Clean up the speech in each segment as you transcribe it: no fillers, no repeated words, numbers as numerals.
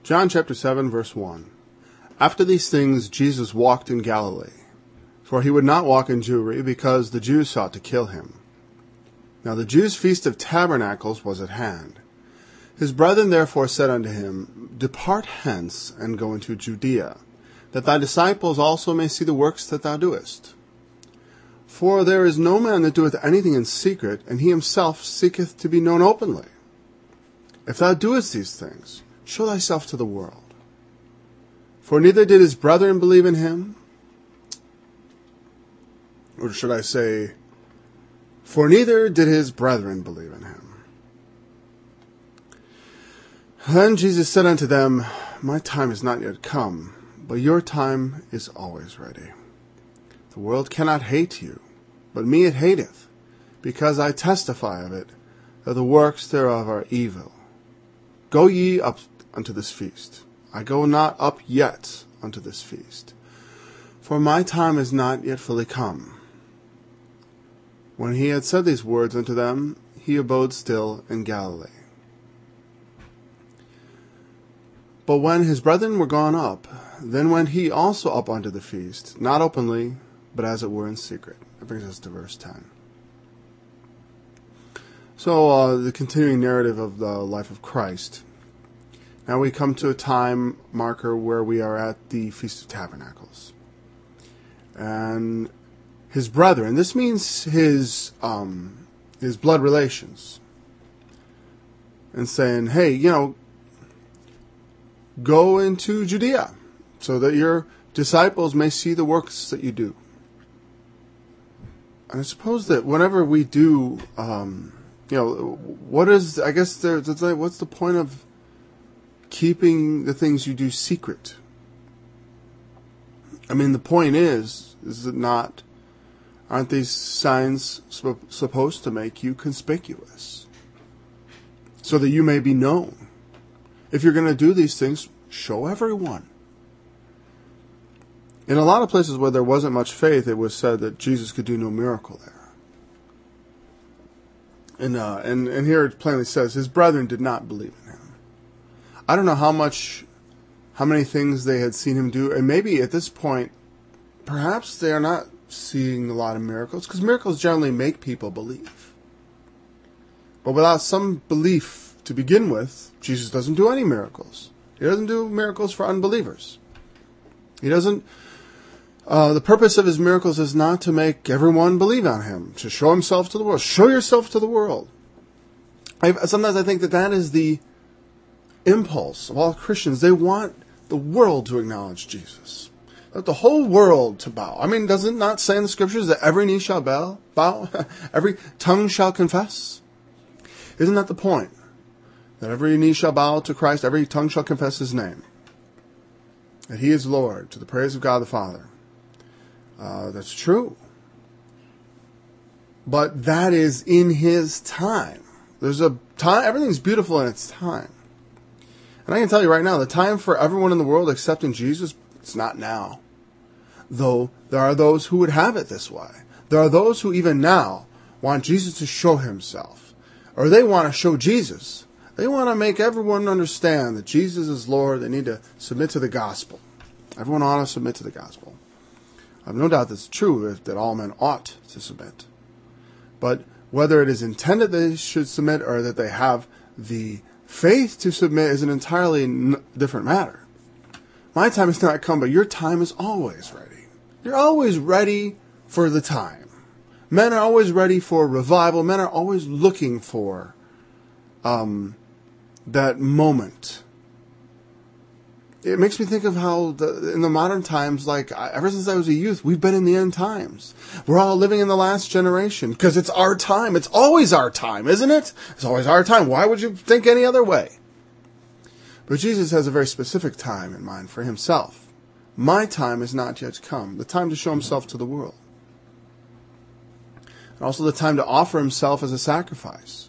John chapter 7, verse 1. After these things Jesus walked in Galilee, for he would not walk in Jewry, because the Jews sought to kill him. Now the Jews' feast of tabernacles was at hand. His brethren therefore said unto him, Depart hence, and go into Judea, that thy disciples also may see the works that thou doest. For there is no man that doeth anything in secret, and he himself seeketh to be known openly. If thou doest these things, show thyself to the world. For neither did his brethren believe in him, or should I say, for neither did his brethren believe in him. Then Jesus said unto them, My time is not yet come, but your time is always ready. The world cannot hate you, but me it hateth, because I testify of it, that the works thereof are evil. Go ye up unto this feast. I go not up yet unto this feast, for my time is not yet fully come. When he had said these words unto them, he abode still in Galilee. But when his brethren were gone up, then went he also up unto the feast, not openly, but as it were in secret. That brings us to verse 10. So, the continuing narrative of the life of Christ. Now we come to a time marker where we are at the Feast of Tabernacles. And his brethren, this means his blood relations. And saying, hey, go into Judea, so that your disciples may see the works that you do. And I suppose that whenever we do, what's the point of keeping the things you do secret? I mean, the point is it not, aren't these signs supposed to make you conspicuous? So that you may be known. If you're going to do these things, show everyone. In a lot of places where there wasn't much faith, it was said that Jesus could do no miracle there. And here it plainly says, his brethren did not believe in him. I don't know how many things they had seen him do, and maybe at this point, perhaps they are not seeing a lot of miracles, because miracles generally make people believe. But without some belief to begin with, Jesus doesn't do any miracles. He doesn't do miracles for unbelievers. He doesn't. The purpose of his miracles is not to make everyone believe on him, to show himself to the world. Show yourself to the world. Sometimes I think that is the impulse of all Christians. They want the world to acknowledge Jesus. Let the whole world to bow. I mean, does it not say in the scriptures that every knee shall bow? Every tongue shall confess? Isn't that the point? That every knee shall bow to Christ, every tongue shall confess his name. That he is Lord, to the praise of God the Father. That's true. But that is in his time. There's a time, everything's beautiful in its time. And I can tell you right now, the time for everyone in the world accepting Jesus, it's not now. Though there are those who would have it this way. There are those who even now want Jesus to show himself. Or they want to show Jesus. They want to make everyone understand that Jesus is Lord. They need to submit to the gospel. Everyone ought to submit to the gospel. I have no doubt that's true, that all men ought to submit. But whether it is intended they should submit or that they have the faith to submit is an entirely different matter. My time has not come, but your time is always ready. You're always ready for the time. Men are always ready for revival. Men are always looking for that moment. It makes me think of how in the modern times, ever since I was a youth, we've been in the end times. We're all living in the last generation because it's our time. It's always our time, isn't it? It's always our time. Why would you think any other way? But Jesus has a very specific time in mind for himself. My time is not yet come. The time to show himself to the world. And also the time to offer himself as a sacrifice.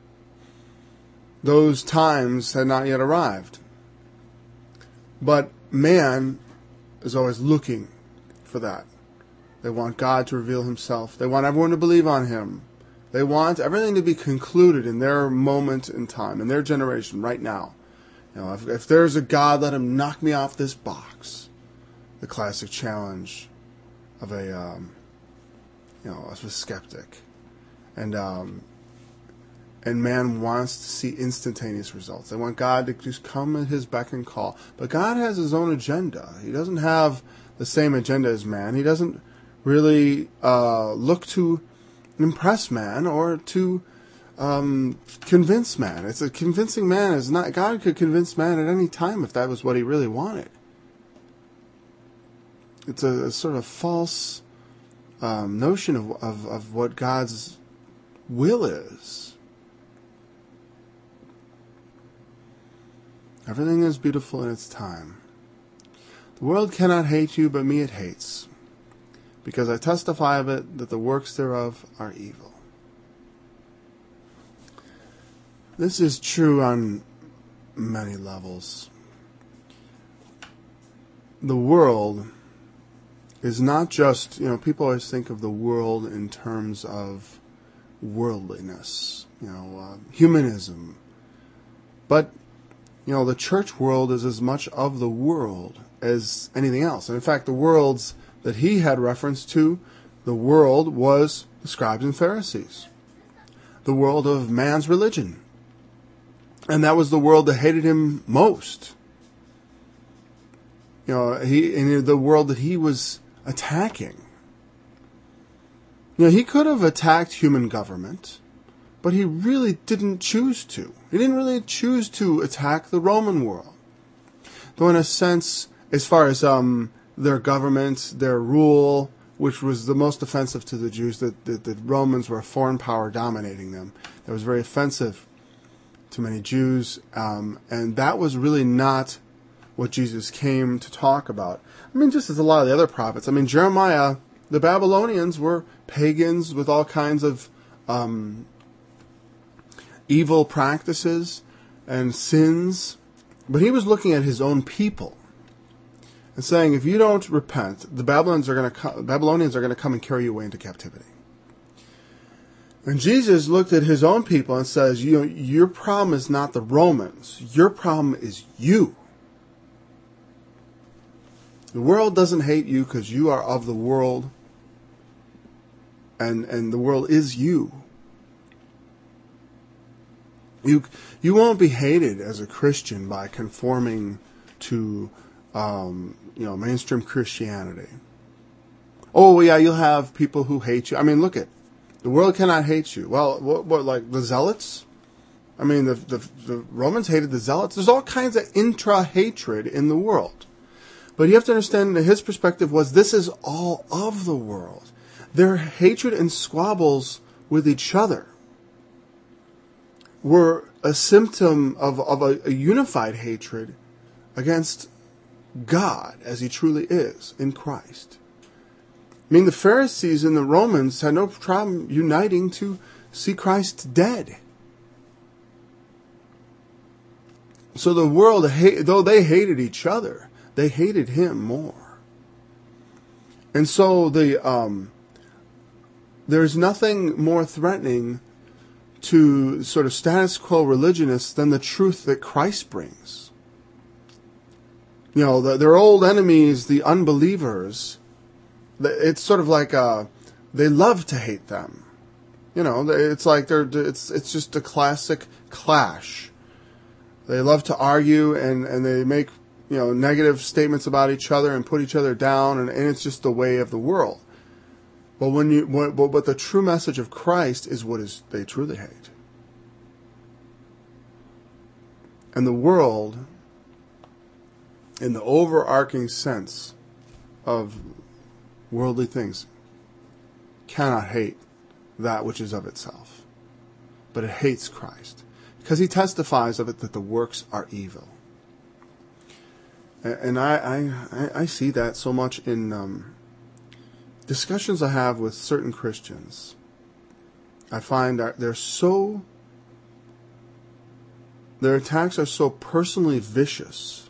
Those times had not yet arrived. But man is always looking for that. They want God to reveal himself. They want everyone to believe on him. They want everything to be concluded in their moment in time, in their generation, right now. If there's a God, let him knock me off this box. The classic challenge of a skeptic. And man wants to see instantaneous results. They want God to just come at his beck and call. But God has his own agenda. He doesn't have the same agenda as man. He doesn't really look to impress man or to convince man. It's a convincing man is not. God could convince man at any time if that was what he really wanted. It's a sort of false notion of what God's will is. Everything is beautiful in its time. The world cannot hate you, but me it hates, because I testify of it that the works thereof are evil. This is true on many levels. The world is not just, people always think of the world in terms of worldliness, humanism. But, the church world is as much of the world as anything else. And in fact, the worlds that he had reference to, the world was the scribes and Pharisees. The world of man's religion. And that was the world that hated him most. The world that he was attacking. He could have attacked human government, but he really didn't choose to. He didn't really choose to attack the Roman world. Though in a sense, as far as their government, their rule, which was the most offensive to the Jews, that the Romans were a foreign power dominating them. That was very offensive to many Jews, and that was really not what Jesus came to talk about. Just as a lot of the other prophets. Jeremiah, the Babylonians were pagans with all kinds of evil practices and sins, but he was looking at his own people and saying, if you don't repent, the Babylonians are going to come and carry you away into captivity. And Jesus looked at his own people and says, your problem is not the Romans. Your problem is you. The world doesn't hate you because you are of the world, and the world is you. You won't be hated as a Christian by conforming to mainstream Christianity. Oh yeah, you'll have people who hate you. Look at the world cannot hate you. Well, what like the Zealots? The Romans hated the Zealots. There's all kinds of intra-hatred in the world. But you have to understand that his perspective was this is all of the world. Their hatred and squabbles with each other were a symptom of a unified hatred against God as he truly is in Christ. The Pharisees and the Romans had no problem uniting to see Christ dead. So the world, though they hated each other, they hated him more. And so there's nothing more threatening to sort of status quo religionists than the truth that Christ brings. Their old enemies, the unbelievers, it's sort of like they love to hate them. It's like it's just a classic clash. They love to argue and they make negative statements about each other and put each other down, and it's just the way of the world. But but the true message of Christ is what they truly hate. And the world, in the overarching sense of worldly things, cannot hate that which is of itself. But it hates Christ, because he testifies of it that the works are evil. And I see that so much in discussions I have with certain Christians. I find that their attacks are so personally vicious.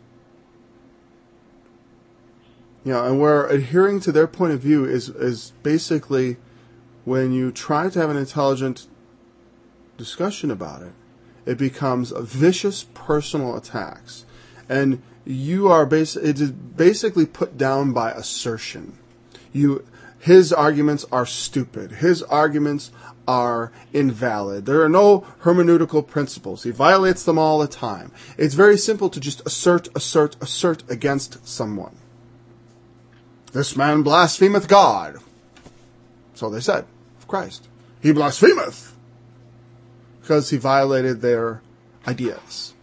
And where adhering to their point of view is basically when you try to have an intelligent discussion about it, it becomes a vicious personal attacks. And you are it is basically put down by assertion. His arguments are stupid. His arguments are invalid. There are no hermeneutical principles. He violates them all the time. It's very simple to just assert against someone. This man blasphemeth God. So they said of Christ. He blasphemeth because he violated their ideas.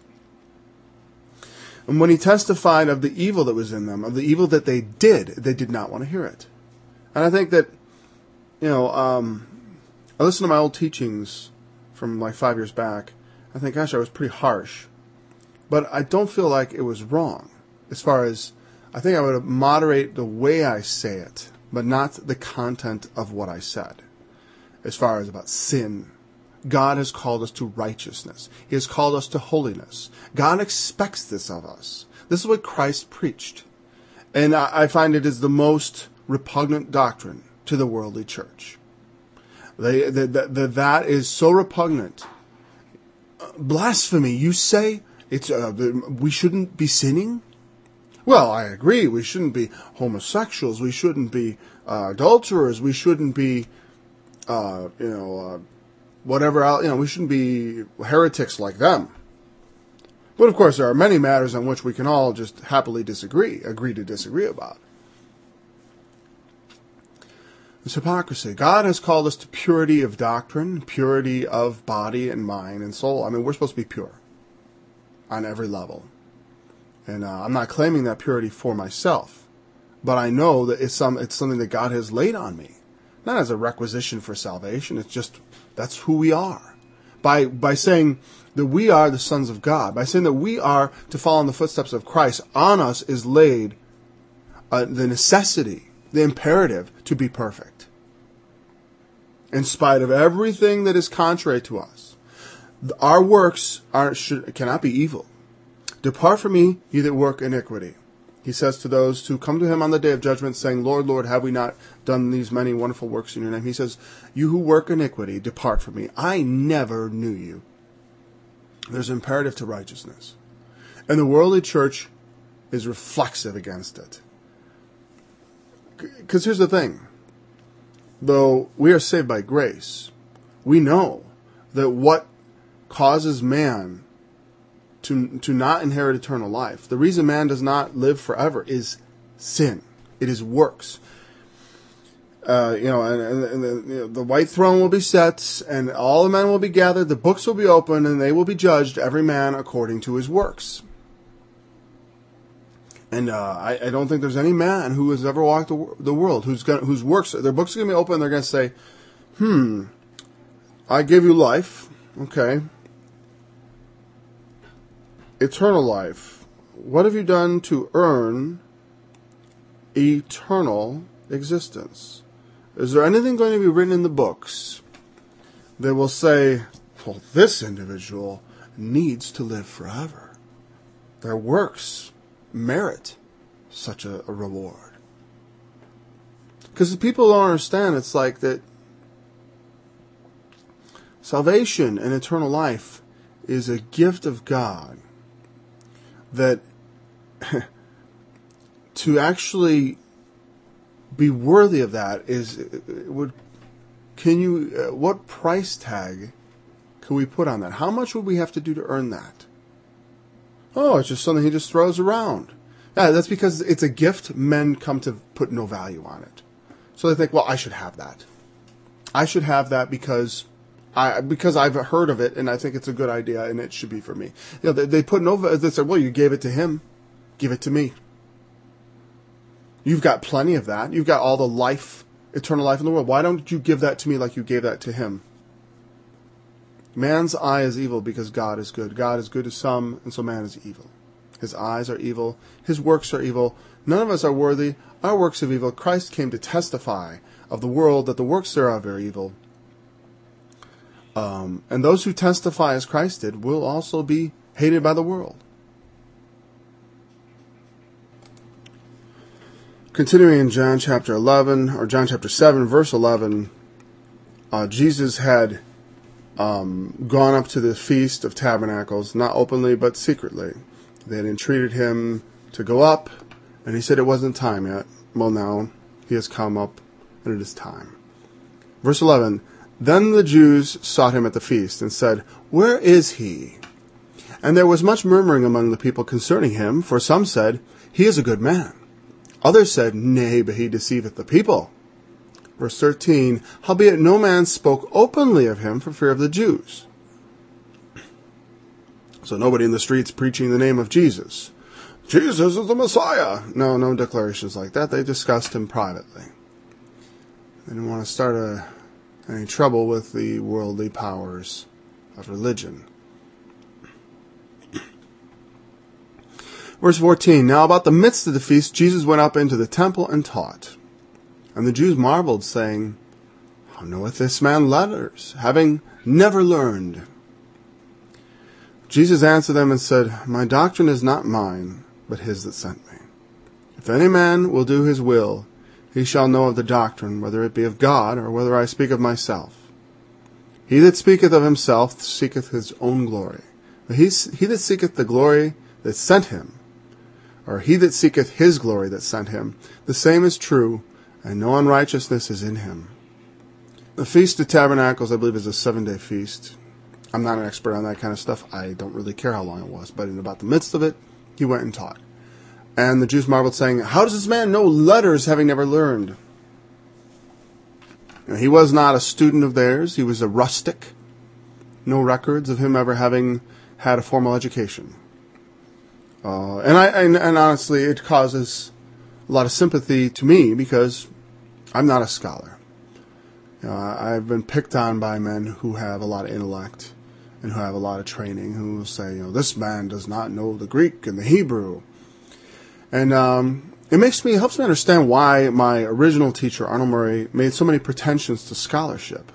And when he testified of the evil that was in them, of the evil that they did not want to hear it. And I think that, I listened to my old teachings from like 5 years back. I think, gosh, I was pretty harsh. But I don't feel like it was wrong. As far as, I think I would moderate the way I say it, but not the content of what I said. As far as about sin. God has called us to righteousness. He has called us to holiness. God expects this of us. This is what Christ preached. And I find it is the most repugnant doctrine to the worldly church. That is so repugnant. Blasphemy, you say we shouldn't be sinning? Well, I agree. We shouldn't be homosexuals. We shouldn't be adulterers. We shouldn't be, whatever else. We shouldn't be heretics like them. But of course, there are many matters on which we can all just happily agree to disagree about. It's hypocrisy. God has called us to purity of doctrine, purity of body and mind and soul. I mean, we're supposed to be pure on every level. And I'm not claiming that purity for myself, but I know that it's something that God has laid on me, not as a requisition for salvation. It's just that's who we are. By saying that we are the sons of God, by saying that we are to follow in the footsteps of Christ, on us is laid the necessity, the imperative to be perfect. In spite of everything that is contrary to us, our works cannot be evil. Depart from me, ye that work iniquity. He says to those who come to him on the day of judgment, saying, Lord, Lord, have we not done these many wonderful works in your name? He says, you who work iniquity, depart from me. I never knew you. There's an imperative to righteousness. And the worldly church is reflexive against it. Because here's the thing. Though we are saved by grace, we know that what causes man to not inherit eternal life, the reason man does not live forever is sin. It is works. The white throne will be set, and all the men will be gathered, the books will be opened, and they will be judged, every man according to his works. And I don't think there's any man who has ever walked the world whose works, their books are going to be open, and they're going to say, I gave you life, okay, eternal life. What have you done to earn eternal existence? Is there anything going to be written in the books that will say, well, this individual needs to live forever? Their works merit such a reward. Because people don't understand, it's like that salvation and eternal life is a gift of God that to actually be worthy of that what price tag can we put on that? How much would we have to do to earn that? Oh, it's just something he just throws around. Yeah, that's because it's a gift men come to put no value on it. So they think, well, I should have that. I should have that because I've heard of it and I think it's a good idea and it should be for me. They put no value. They say, well, you gave it to him. Give it to me. You've got plenty of that. You've got all the life, eternal life in the world. Why don't you give that to me like you gave that to him? Man's eye is evil because God is good. God is good to some, and so man is evil. His eyes are evil. His works are evil. None of us are worthy. Our works are evil. Christ came to testify of the world that the works thereof are evil. And those who testify as Christ did will also be hated by the world. Continuing in John chapter 11, or John chapter 7, verse 11, Jesus had gone up to the Feast of Tabernacles, not openly but secretly. They had entreated him to go up, and he said it wasn't time yet. Well, now he has come up, and it is time. Verse 11, Then the Jews sought him at the feast, and said, Where is he? And there was much murmuring among the people concerning him, for some said, He is a good man. Others said, Nay, but he deceiveth the people. Verse 13, Howbeit no man spoke openly of him for fear of the Jews. So nobody in the streets preaching the name of Jesus. Jesus is the Messiah. No declarations like that. They discussed him privately. They didn't want to start any trouble with the worldly powers of religion. Verse 14, Now about the midst of the feast, Jesus went up into the temple and taught. And the Jews marveled, saying, How knoweth this man letters, having never learned? Jesus answered them and said, My doctrine is not mine, but his that sent me. If any man will do his will, he shall know of the doctrine, whether it be of God, or whether I speak of myself. He that speaketh of himself seeketh his own glory. But he that seeketh the glory that sent him, or he that seeketh his glory that sent him, the same is true, and no unrighteousness is in him. The Feast of Tabernacles, I believe, is a 7-day feast. I'm not an expert on that kind of stuff. I don't really care how long it was, but in about the midst of it, he went and taught. And the Jews marveled, saying, How does this man know letters, having never learned? Now, he was not a student of theirs. He was a rustic. No records of him ever having had a formal education. And honestly, it causes a lot of sympathy to me because I'm not a scholar. I've been picked on by men who have a lot of intellect and who have a lot of training, who will say, this man does not know the Greek and the Hebrew. And it helps me understand why my original teacher, Arnold Murray, made so many pretensions to scholarship.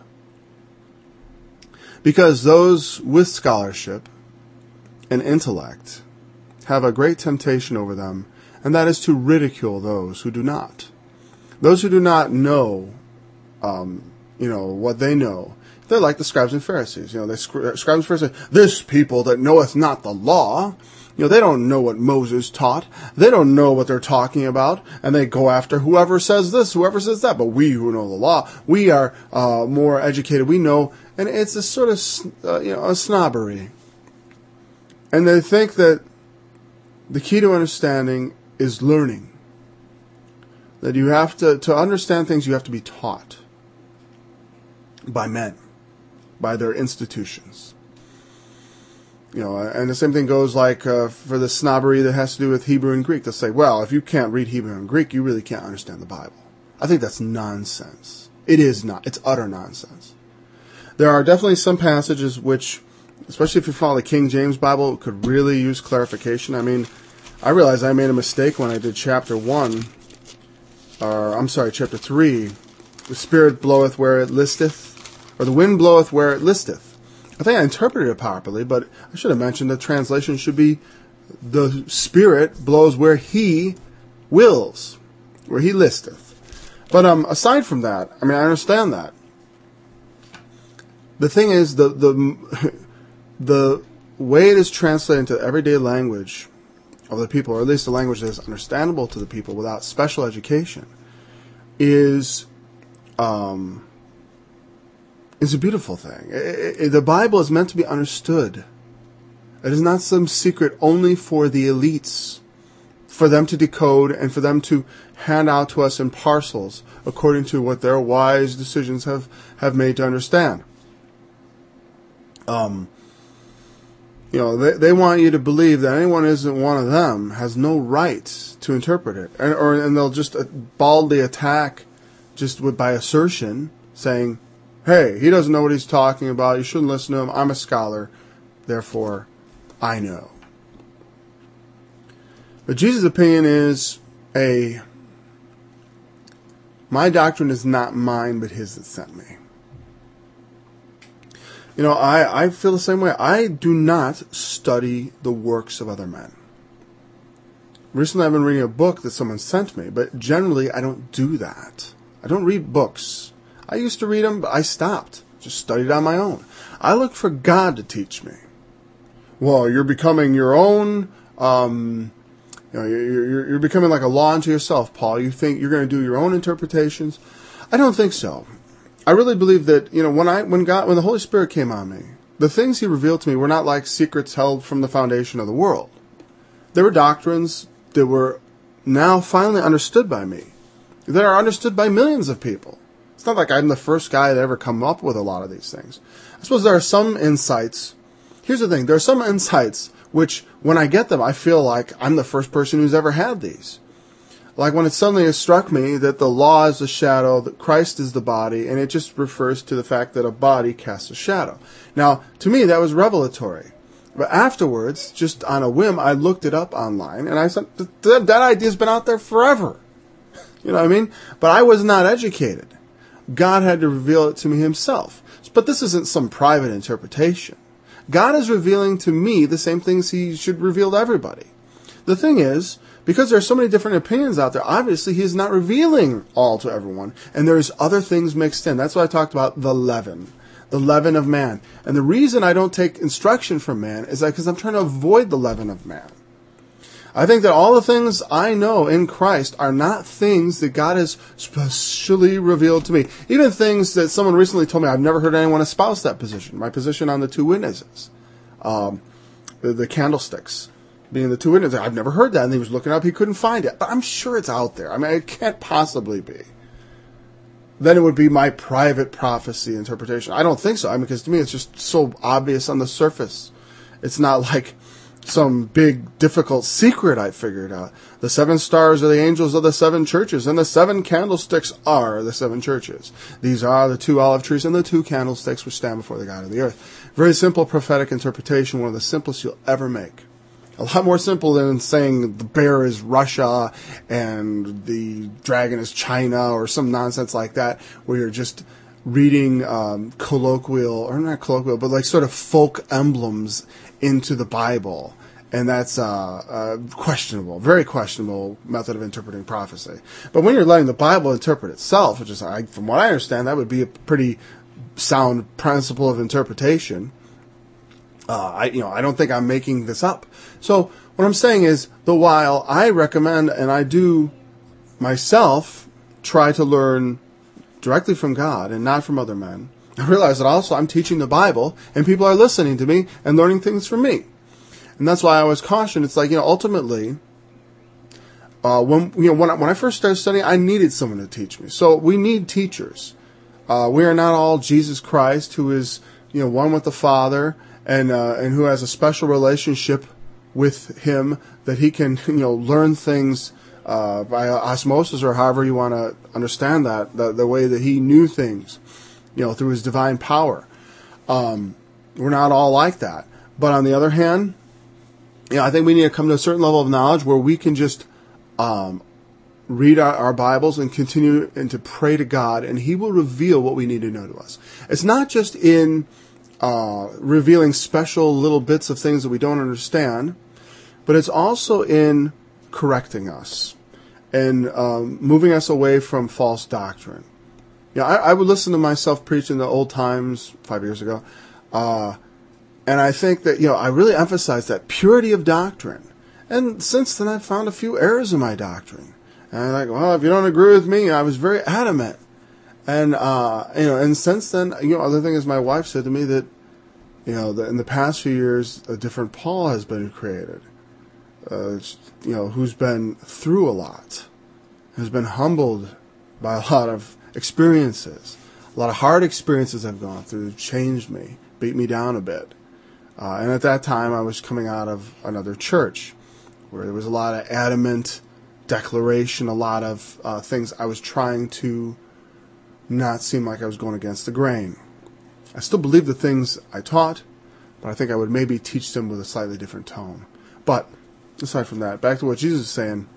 Because those with scholarship and intellect have a great temptation over them, and that is to ridicule those who do not. Those who do not know, what they know. They're like the scribes and Pharisees. Scribes and Pharisees say, This people that knoweth not the law, they don't know what Moses taught. They don't know what they're talking about, and they go after whoever says this, whoever says that. But we who know the law, we are more educated. We know, and it's a sort of a snobbery. And they think that the key to understanding is learning. That you have to understand things, you have to be taught by men, by their institutions. And the same thing goes for the snobbery that has to do with Hebrew and Greek. They'll say, well, if you can't read Hebrew and Greek, you really can't understand the Bible. I think that's nonsense. It is not. It's utter nonsense. There are definitely some passages which, especially if you follow the King James Bible, could really use clarification. I mean, I realized I made a mistake when I did chapter 3. The Spirit bloweth where it listeth, or the wind bloweth where it listeth. I think I interpreted it properly, but I should have mentioned the translation should be the Spirit blows where He wills, where He listeth. But aside from that, I understand that. The thing is, the way it is translated into everyday language of the people, or at least the language that is understandable to the people without special education, is a beautiful thing. The Bible is meant to be understood. It is not some secret only for the elites, for them to decode and for them to hand out to us in parcels according to what their wise decisions have made to understand. They want you to believe that anyone who isn't one of them has no right to interpret it. And they'll just baldly attack just by assertion, saying, hey, he doesn't know what he's talking about. You shouldn't listen to him. I'm a scholar. Therefore, I know. But Jesus' opinion is my doctrine is not mine, but his that sent me. I feel the same way. I do not study the works of other men. Recently I've been reading a book that someone sent me, but generally I don't do that. I don't read books. I used to read them, but I stopped. just studied on my own. I look for God to teach me. Well, you're becoming your own, you're becoming like a law unto yourself, Paul. You think you're going to do your own interpretations. I don't think so. I really believe that, when the Holy Spirit came on me, the things He revealed to me were not like secrets held from the foundation of the world. They were doctrines that were now finally understood by me, that are understood by millions of people. It's not like I'm the first guy that ever come up with a lot of these things. I suppose there are some insights. Here's the thing. There are some insights which, when I get them, I feel like I'm the first person who's ever had these. Like when it suddenly struck me that the law is the shadow, that Christ is the body, and it just refers to the fact that a body casts a shadow. Now, to me, that was revelatory. But afterwards, just on a whim, I looked it up online, and I said, that idea's been out there forever. You know what I mean? But I was not educated. God had to reveal it to me Himself. But this isn't some private interpretation. God is revealing to me the same things He should reveal to everybody. The thing is, because there are so many different opinions out there, obviously He is not revealing all to everyone, and there's other things mixed in. That's why I talked about the leaven of man. And the reason I don't take instruction from man is because I'm trying to avoid the leaven of man. I think that all the things I know in Christ are not things that God has specially revealed to me. Even things that someone recently told me, I've never heard anyone espouse that position. My position on the two witnesses. The candlesticks being the two witnesses. I've never heard that. And he was looking up, he couldn't find it. But I'm sure it's out there. I mean, it can't possibly be. Then it would be my private prophecy interpretation. I don't think so. I mean, because to me it's just so obvious on the surface. It's not like some big, difficult secret I figured out. The 7 stars are the angels of the 7 churches, and the 7 candlesticks are the 7 churches. These are the 2 olive trees and the 2 candlesticks which stand before the God of the earth. Very simple prophetic interpretation, one of the simplest you'll ever make. A lot more simple than saying the bear is Russia and the dragon is China or some nonsense like that, where you're just reading colloquial, but like sort of folk emblems into the Bible. And that's questionable, very questionable method of interpreting prophecy. But when you're letting the Bible interpret itself, which is, from what I understand, that would be a pretty sound principle of interpretation. I don't think I'm making this up. So what I'm saying is, while I recommend, and I do myself, try to learn directly from God and not from other men, I realize that also I'm teaching the Bible, and people are listening to me and learning things from me. And that's why I always caution. It's like, ultimately, when I first started studying, I needed someone to teach me. So we need teachers. We are not all Jesus Christ, who is, one with the Father, and who has a special relationship with Him, that He can, learn things by osmosis, or however you want to understand that, the way that He knew things, through His divine power. We're not all like that. But on the other hand, I think we need to come to a certain level of knowledge where we can just read our Bibles and continue and to pray to God, and He will reveal what we need to know to us. It's not just in revealing special little bits of things that we don't understand, but it's also in correcting us and moving us away from false doctrine. I would listen to myself preach in the old times 5 years ago, and I think that, I really emphasize that purity of doctrine. And since then, I've found a few errors in my doctrine. And I'm like, well, if you don't agree with me, I was very adamant. And, and since then, other thing is, my wife said to me that, that in the past few years, a different Paul has been created. Who's been through a lot, has been humbled by a lot of experiences. A lot of hard experiences I've gone through changed me, beat me down a bit. And at that time, I was coming out of another church where there was a lot of adamant declaration, a lot of things I was trying to not seem like I was going against the grain. I still believe the things I taught, but I think I would maybe teach them with a slightly different tone. But aside from that, back to what Jesus is saying,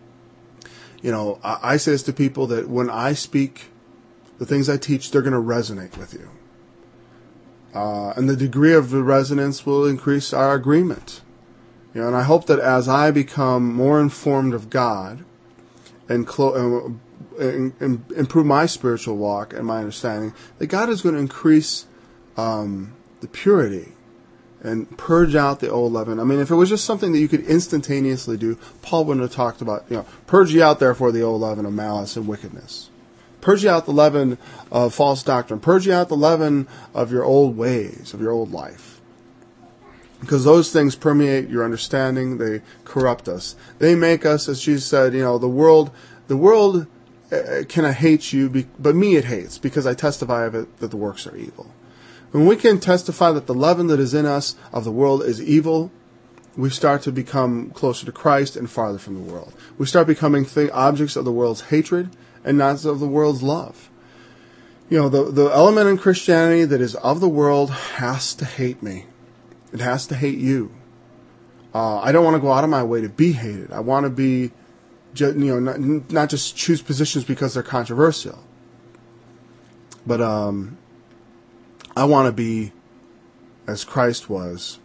I say this to people, that when I speak, the things I teach, they're going to resonate with you. And the degree of the resonance will increase our agreement. And I hope that as I become more informed of God and improve my spiritual walk and my understanding, that God is going to increase the purity and purge out the old leaven. I mean, if it was just something that you could instantaneously do, Paul wouldn't have talked about, purge ye out therefore the old leaven of malice and wickedness. Purge ye out the leaven of false doctrine. Purge ye out the leaven of your old ways, of your old life. Because those things permeate your understanding. They corrupt us. They make us, as Jesus said, the world cannot hate you, but me it hates, because I testify of it that the works are evil. When we can testify that the leaven that is in us of the world is evil, we start to become closer to Christ and farther from the world. We start becoming objects of the world's hatred and not of the world's love. The element in Christianity that is of the world has to hate me. It has to hate you. I don't want to go out of my way to be hated. I want to be, not just choose positions because they're controversial. But I want to be as Christ was.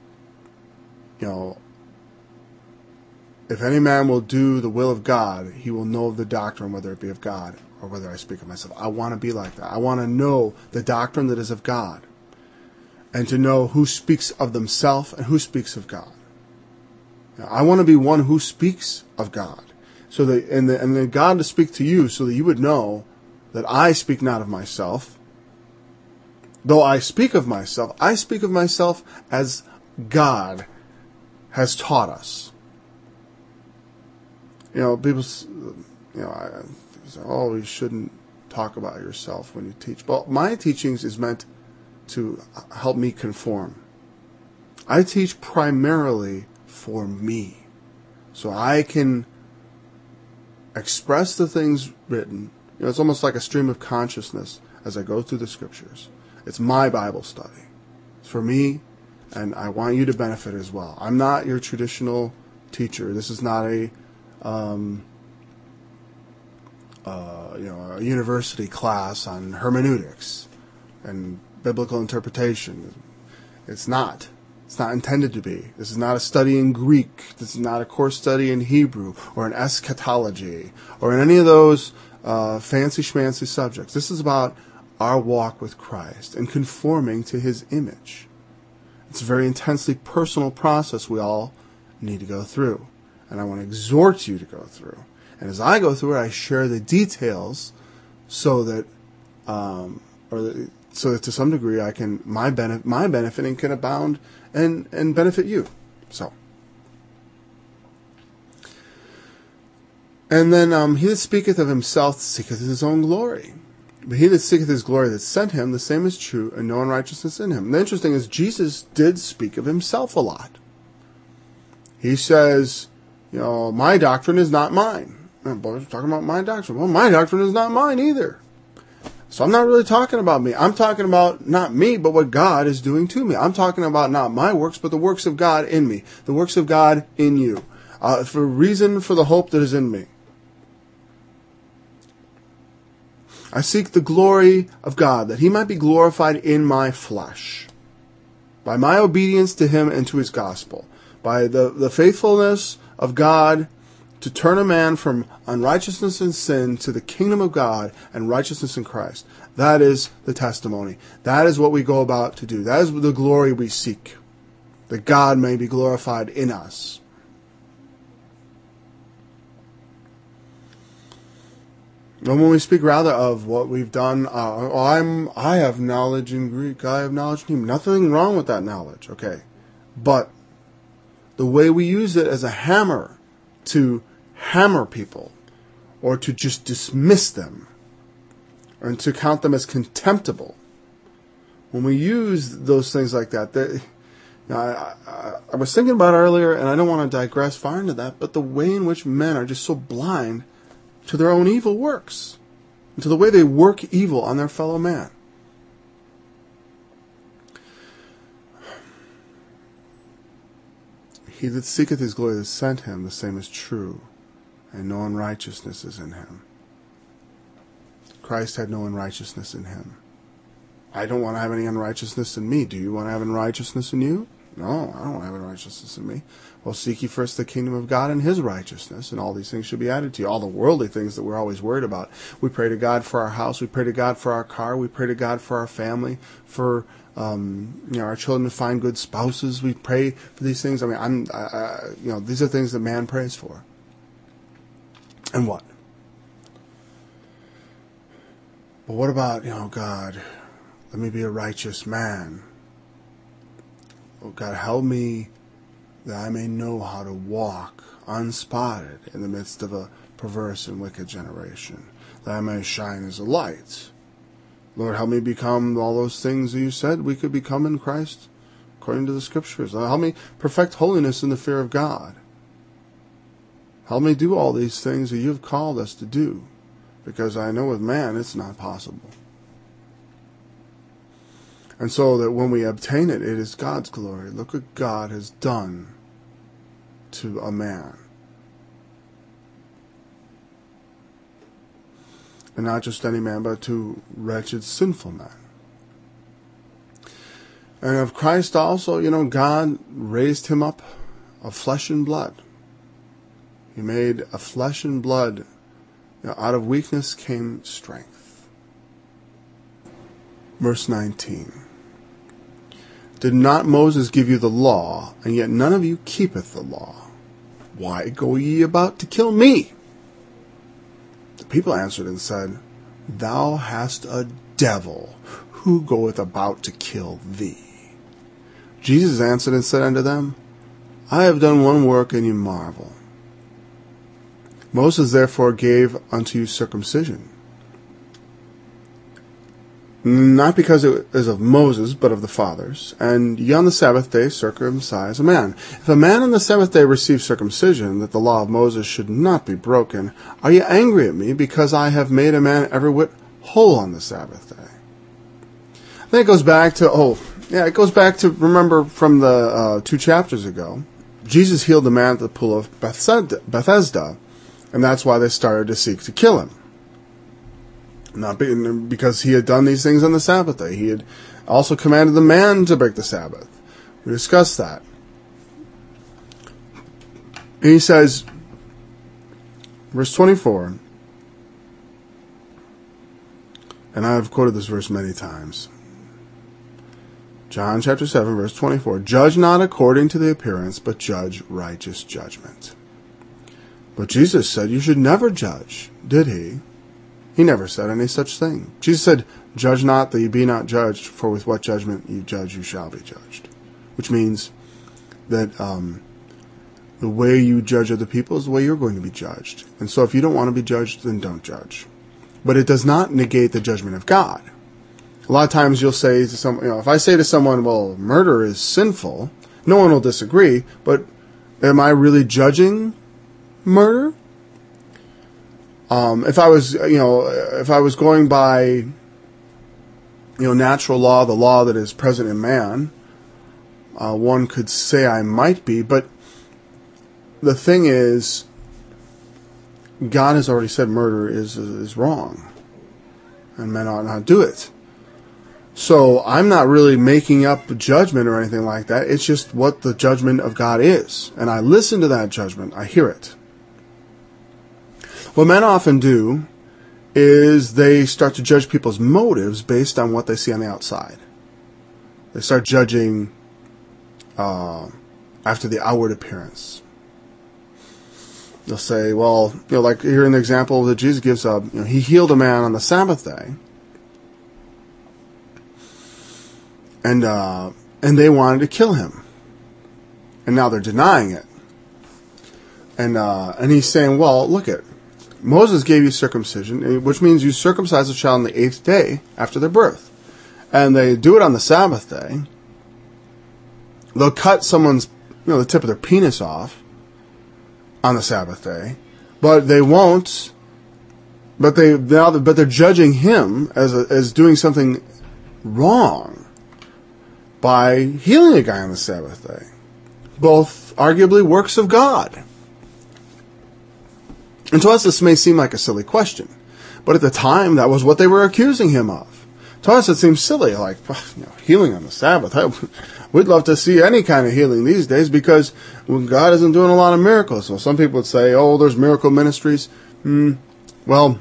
If any man will do the will of God, he will know of the doctrine, whether it be of God or whether I speak of myself. I want to be like that. I want to know the doctrine that is of God, and to know who speaks of themselves and who speaks of God. I want to be one who speaks of God, so that and then God to speak to you, so that you would know that I speak not of myself. Though I speak of myself as God has taught us. People, say, you shouldn't talk about yourself when you teach. Well, my teachings is meant to help me conform. I teach primarily for me, so I can express the things written. It's almost like a stream of consciousness as I go through the scriptures. It's my Bible study. It's for me, and I want you to benefit as well. I'm not your traditional teacher. This is not a university class on hermeneutics and biblical interpretation. It's not. It's not intended to be. This is not a study in Greek. This is not a course study in Hebrew or in eschatology or in any of those fancy schmancy subjects. This is about our walk with Christ and conforming to His image. It's a very intensely personal process we all need to go through. And I want to exhort you to go through. And as I go through it, I share the details so that to some degree I can my benefiting can abound and benefit you. So. And then he that speaketh of himself seeketh his own glory. But he that seeketh his glory that sent him, the same is true, and no unrighteousness in him. And the interesting is Jesus did speak of himself a lot. He says, my doctrine is not mine. And boys talking about my doctrine. Well, my doctrine is not mine either. So I'm not really talking about me. I'm talking about not me, but what God is doing to me. I'm talking about not my works, but the works of God in me. The works of God in you. For reason for the hope that is in me. I seek the glory of God, that He might be glorified in my flesh, by my obedience to Him and to His gospel, by the faithfulness of God to turn a man from unrighteousness and sin to the kingdom of God and righteousness in Christ. That is the testimony. That is what we go about to do. That is the glory we seek, that God may be glorified in us. And when we speak rather of what we've done, I have knowledge in Greek, I have knowledge in Hebrew. Nothing wrong with that knowledge, okay? But the way we use it as a hammer to hammer people, or to just dismiss them, or to count them as contemptible, when we use those things like that, I was thinking about earlier, and I don't want to digress far into that, but the way in which men are just so blind to their own evil works, and to the way they work evil on their fellow man. He that seeketh his glory that sent him, the same is true, and no unrighteousness is in him. Christ had no unrighteousness in him. I don't want to have any unrighteousness in me. Do you want to have unrighteousness in you? No, I don't want to have unrighteousness in me. Well, seek ye first the kingdom of God and His righteousness, and all these things should be added to you. All the worldly things that we're always worried about. We pray to God for our house. We pray to God for our car. We pray to God for our family, for our children to find good spouses. We pray for these things. I mean, these are things that man prays for. And what? But what about, God, let me be a righteous man. Oh, God, help me that I may know how to walk unspotted in the midst of a perverse and wicked generation, that I may shine as a light. Lord, help me become all those things that you said we could become in Christ, according to the Scriptures. Help me perfect holiness in the fear of God. Help me do all these things that you've called us to do, because I know with man it's not possible. And so that when we obtain it, it is God's glory. Look what God has done to a man. And not just any man, but to wretched, sinful men. And of Christ also, God raised him up of flesh and blood. He made a flesh and blood. Out of weakness came strength. Verse 19. Did not Moses give you the law, and yet none of you keepeth the law? Why go ye about to kill me? The people answered and said, Thou hast a devil. Who goeth about to kill thee? Jesus answered and said unto them, I have done one work, and ye marvel. Moses therefore gave unto you circumcision, not because it is of Moses, but of the fathers. And ye on the Sabbath day circumcise a man. If a man on the Sabbath day receive circumcision, that the law of Moses should not be broken, are ye angry at me, because I have made a man every whit whole on the Sabbath day? I think it goes back to, remember from the 2 chapters ago, Jesus healed the man at the pool of Bethesda, and that's why they started to seek to kill him. Not because he had done these things on the Sabbath day. He had also commanded the man to break the Sabbath. We discussed that. And he says, verse 24, and I've quoted this verse many times. John chapter 7, verse 24, Judge not according to the appearance, but judge righteous judgment. But Jesus said, you should never judge, did he? He never said any such thing. Jesus said, Judge not that ye be not judged, for with what judgment you judge, you shall be judged. Which means that the way you judge other people is the way you're going to be judged. And so if you don't want to be judged, then don't judge. But it does not negate the judgment of God. A lot of times you'll say to someone, if I say to someone, well, murder is sinful, no one will disagree, but am I really judging murder? If I was going by, natural law, the law that is present in man, one could say I might be, but the thing is, God has already said murder is wrong, and men ought not do it. So I'm not really making up judgment or anything like that. It's just what the judgment of God is, and I listen to that judgment. I hear it. What men often do is they start to judge people's motives based on what they see on the outside. They start judging after the outward appearance. They'll say, well, like here in the example that Jesus gives of, he healed a man on the Sabbath day, and they wanted to kill him, and now they're denying it, and he's saying, well, look at. Moses gave you circumcision, which means you circumcise a child on the 8th day after their birth. And they do it on the Sabbath day. They'll cut someone's, the tip of their penis off on the Sabbath day. But they won't, but they're judging him as doing something wrong by healing a guy on the Sabbath day. Both arguably works of God. And to us, this may seem like a silly question, but at the time, that was what they were accusing him of. To us, it seems silly, like healing on the Sabbath. We'd love to see any kind of healing these days because God isn't doing a lot of miracles. So some people would say, oh, there's miracle ministries. Well,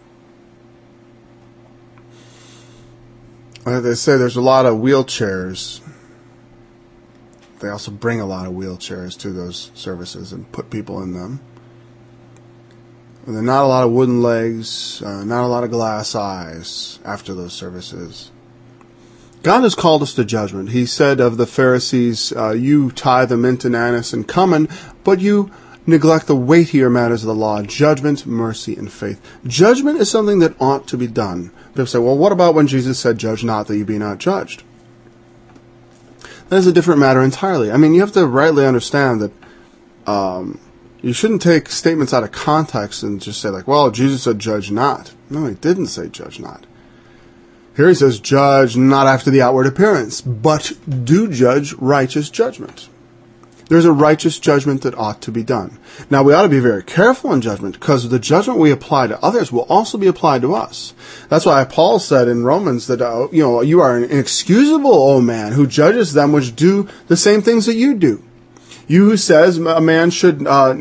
they say there's a lot of wheelchairs. They also bring a lot of wheelchairs to those services and put people in them. And there are not a lot of wooden legs, not a lot of glass eyes after those services. God has called us to judgment. He said of the Pharisees, you tithe the mint and anise and cumin, but you neglect the weightier matters of the law, judgment, mercy, and faith. Judgment is something that ought to be done. People say, well, what about when Jesus said, judge not that you be not judged? That is a different matter entirely. I mean, you have to rightly understand that you shouldn't take statements out of context and just say like, well, Jesus said judge not. No, he didn't say judge not. Here he says judge not after the outward appearance, but do judge righteous judgment. There's a righteous judgment that ought to be done. Now, we ought to be very careful in judgment because the judgment we apply to others will also be applied to us. That's why Paul said in Romans that, you are an inexcusable, O man, who judges them which do the same things that you do. You who says a man should, not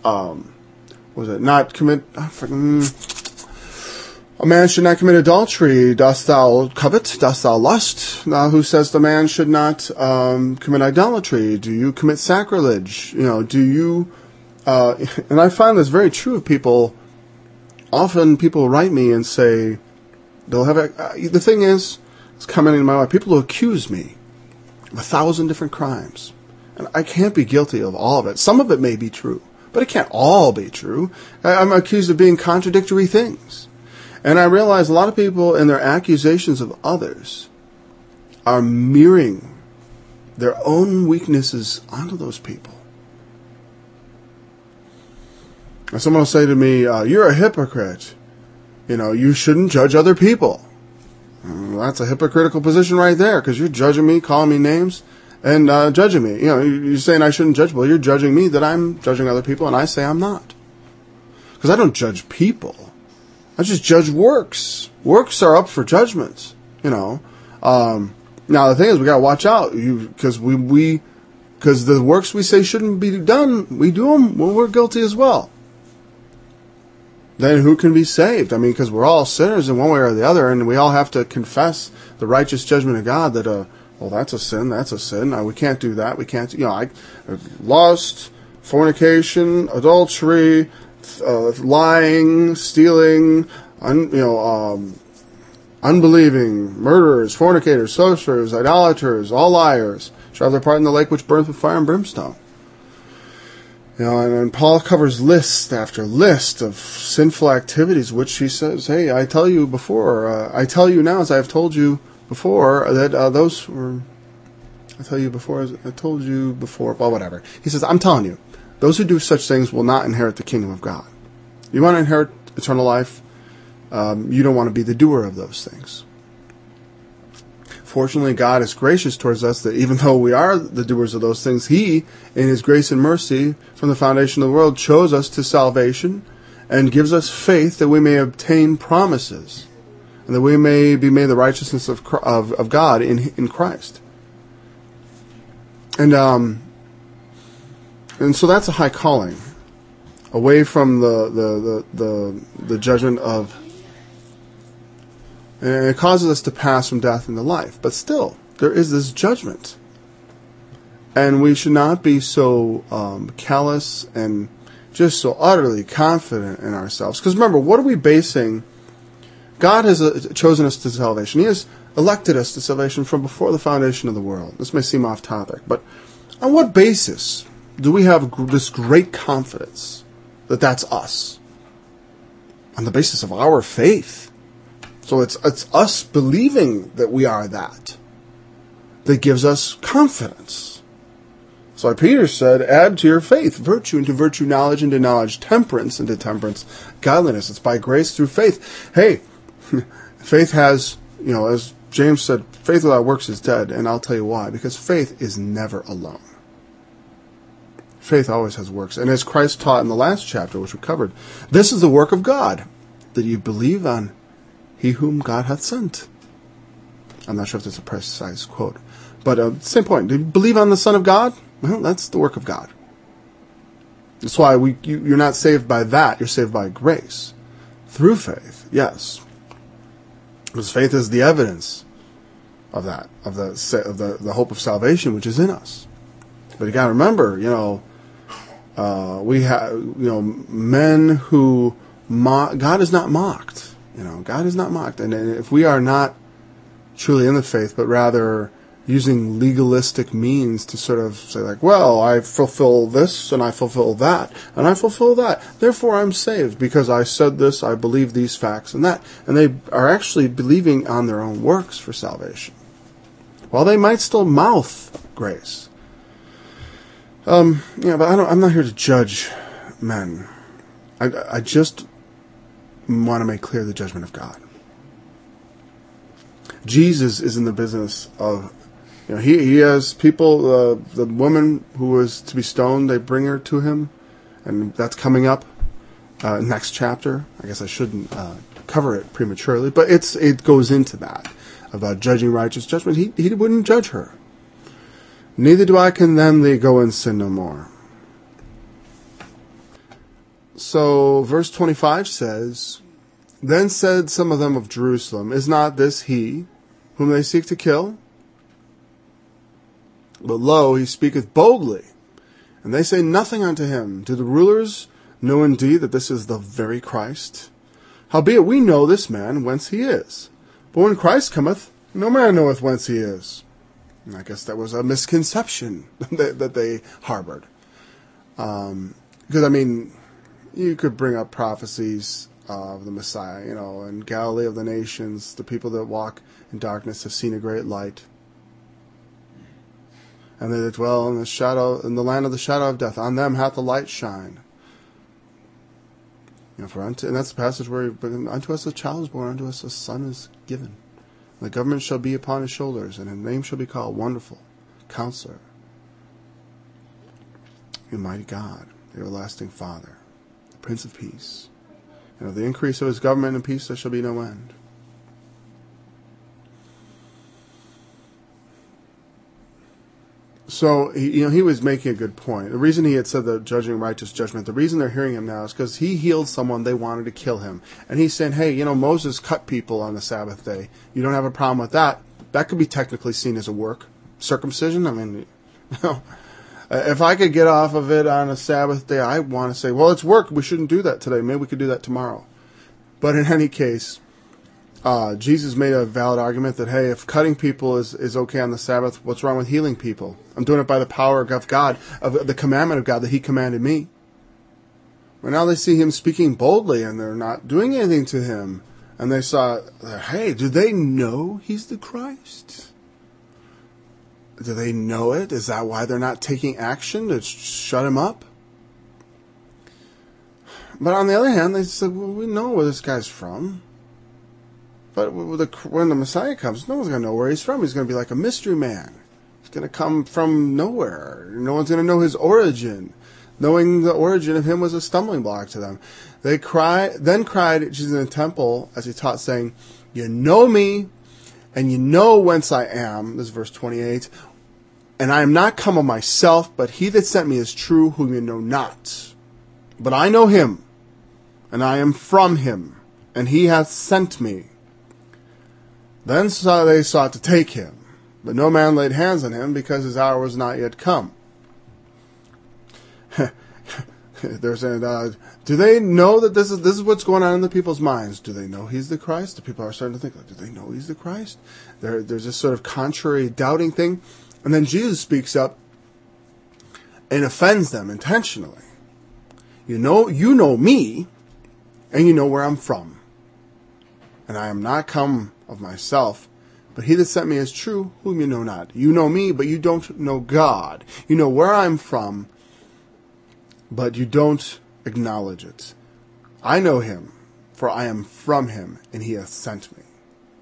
commit, a man should not commit adultery. Dost thou covet? Dost thou lust? Now, who says the man should not commit idolatry? Do you commit sacrilege? Do you... and I find this very true of people. Often people write me and say, they'll have... the thing is, it's coming into my life, people who accuse me of 1,000 different crimes. And I can't be guilty of all of it. Some of it may be true, but it can't all be true. I'm accused of being contradictory things. And I realize a lot of people in their accusations of others are mirroring their own weaknesses onto those people. And someone will say to me, you're a hypocrite. You shouldn't judge other people. Well, that's a hypocritical position right there, because you're judging me, calling me names, and judging me. You're saying I shouldn't judge, well, you're judging me that I'm judging other people, and I say I'm not. Because I don't judge people. I just judge works. Works are up for judgment, Now, the thing is, we gotta watch out, because because the works we say shouldn't be done, we do them when we're guilty as well. Then who can be saved? I mean, because we're all sinners in one way or the other, and we all have to confess the righteous judgment of God that, well, that's a sin, that's a sin. We can't do that. We can't, lust, fornication, adultery, lying, stealing, unbelieving, murderers, fornicators, sorcerers, idolaters, all liars, shall have their part in the lake which burns with fire and brimstone. And Paul covers list after list of sinful activities, which he says, hey, I tell you before, I tell you now as I have told you before, that those were, I told you before, well, whatever. He says, I'm telling you, those who do such things will not inherit the kingdom of God. You want to inherit eternal life? You don't want to be the doer of those things. Fortunately, God is gracious towards us that even though we are the doers of those things, He, in His grace and mercy, from the foundation of the world, chose us to salvation and gives us faith that we may obtain promises and that we may be made the righteousness of God in Christ. And so that's a high calling, away from the judgment of. And it causes us to pass from death into life. But still, there is this judgment. And we should not be so callous and just so utterly confident in ourselves. Because remember, what are we basing? God has chosen us to salvation. He has elected us to salvation from before the foundation of the world. This may seem off topic, but on what basis do we have this great confidence that that's us? On the basis of our faith. So it's us believing that we are that gives us confidence. So Peter said, add to your faith virtue, and to virtue knowledge, and to knowledge temperance, and to temperance godliness. It's by grace through faith. Hey, faith has, as James said, faith without works is dead, and I'll tell you why. Because faith is never alone. Faith always has works. And as Christ taught in the last chapter, which we covered, this is the work of God, that you believe on He whom God hath sent. I'm not sure if that's a precise quote. But same point. Do you believe on the Son of God? Well, that's the work of God. That's why you're not saved by that. You're saved by grace. Through faith, yes. Because faith is the evidence of that, of the hope of salvation which is in us. But you got to remember, we have, men who mock. God is not mocked. God is not mocked. And if we are not truly in the faith, but rather using legalistic means to sort of say like, well, I fulfill this and I fulfill that and I fulfill that, therefore I'm saved because I said this, I believe these facts and that, and they are actually believing on their own works for salvation. While they might still mouth grace. But I'm not here to judge men. I just want to make clear the judgment of God. Jesus is in the business of, he has people, the woman who was to be stoned, they bring her to him, and that's coming up next chapter. I guess I shouldn't cover it prematurely, but it goes into that, about judging righteous judgment. He wouldn't judge her. Neither do I condemn thee, go and sin no more. So, verse 25 says, Then said some of them of Jerusalem, Is not this he whom they seek to kill? But lo, he speaketh boldly, and they say nothing unto him. Do the rulers know indeed that this is the very Christ? Howbeit we know this man whence he is. But when Christ cometh, no man knoweth whence he is. And I guess that was a misconception that they harbored. Because, you could bring up prophecies of the Messiah, in Galilee of the nations, the people that walk in darkness have seen a great light. And they that dwell in the land of the shadow of death, on them hath the light shined. And that's the passage where unto us a child is born, unto us a son is given. The government shall be upon his shoulders, and his name shall be called Wonderful, Counselor, the Mighty God, the Everlasting Father, the Prince of Peace. And of the increase of his government and peace there shall be no end. So, he was making a good point. The reason he had said the judging righteous judgment, the reason they're hearing him now is because he healed someone they wanted to kill him. And he's saying, hey, Moses cut people on the Sabbath day. You don't have a problem with that. That could be technically seen as a work. Circumcision, if I could get off of it on a Sabbath day, I want to say, well, it's work. We shouldn't do that today. Maybe we could do that tomorrow. But in any case, Jesus made a valid argument that, hey, if cutting people is okay on the Sabbath, what's wrong with healing people? I'm doing it by the power of God, of the commandment of God that he commanded me. But now they see him speaking boldly and they're not doing anything to him. And they saw, hey, do they know he's the Christ? Do they know it? Is that why they're not taking action to shut him up? But on the other hand, they said, well, we know where this guy's from. But when the Messiah comes, no one's going to know where he's from. He's going to be like a mystery man. He's going to come from nowhere. No one's going to know his origin. Knowing the origin of him was a stumbling block to them. Then cried Jesus in the temple as he taught, saying, You know me, and you know whence I am. This is verse 28. And I am not come of myself, but he that sent me is true, whom you know not. But I know him, and I am from him, and he hath sent me. Then they sought to take him, but no man laid hands on him, because his hour was not yet come. They're saying, do they know that this is what's going on in the people's minds? Do they know he's the Christ? The people are starting to think, do they know he's the Christ? There's this sort of contrary doubting thing. And then Jesus speaks up and offends them intentionally. You know me, and you know where I'm from. And I am not come of myself, but he that sent me is true, whom you know not. You know me, but you don't know God. You know where I'm from, but you don't acknowledge it. I know him, for I am from him, and he hath sent me.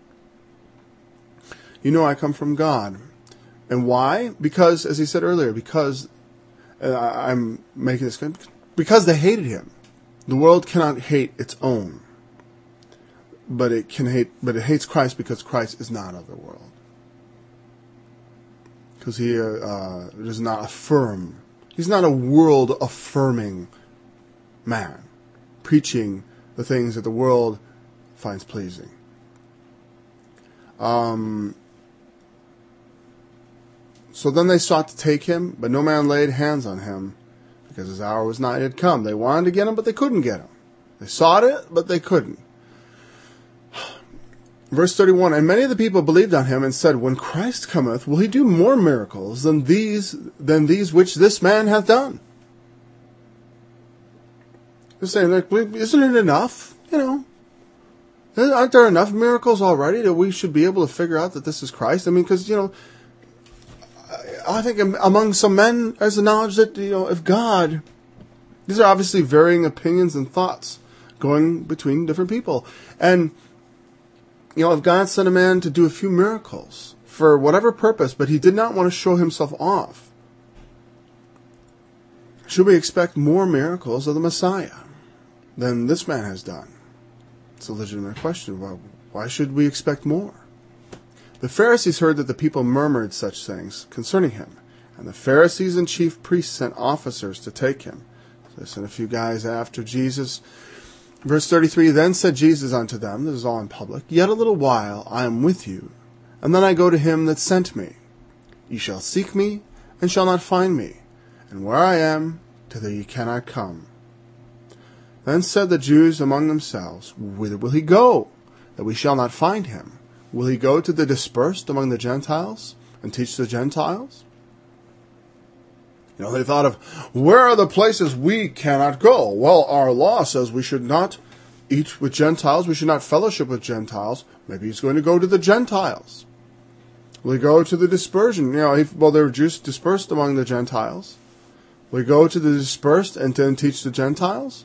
You know I come from God. And why? Because, as he said earlier, because I'm making this claim, because they hated him. The world cannot hate its own, but it hates Christ because Christ is not of the world. because he does not affirm. He's not a world-affirming man, preaching the things that the world finds pleasing. So then they sought to take him, but no man laid hands on him, because his hour was not yet come. They wanted to get him, but they couldn't get him. They sought it, but they couldn't. Verse 31, and many of the people believed on him and said, when Christ cometh, will he do more miracles than these which this man hath done? They're saying, like, isn't it enough? Aren't there enough miracles already that we should be able to figure out that this is Christ? I mean, because, I think among some men there's the knowledge that, if God, these are obviously varying opinions and thoughts going between different people. And, if God sent a man to do a few miracles for whatever purpose, but he did not want to show himself off, should we expect more miracles of the Messiah than this man has done? It's a legitimate question. Well, why should we expect more? The Pharisees heard that the people murmured such things concerning him, and the Pharisees and chief priests sent officers to take him. So they sent a few guys after Jesus. Verse 33, then said Jesus unto them, this is all in public, yet a little while I am with you, and then I go to him that sent me. Ye shall seek me, and shall not find me, and where I am, thither ye cannot come. Then said the Jews among themselves, whither will he go, that we shall not find him? Will he go to the dispersed among the Gentiles, and teach the Gentiles? They thought of, where are the places we cannot go? Well, our law says we should not eat with Gentiles, we should not fellowship with Gentiles. Maybe he's going to go to the Gentiles. Will he go to the dispersion? There were Jews dispersed among the Gentiles. Will he go to the dispersed and then teach the Gentiles?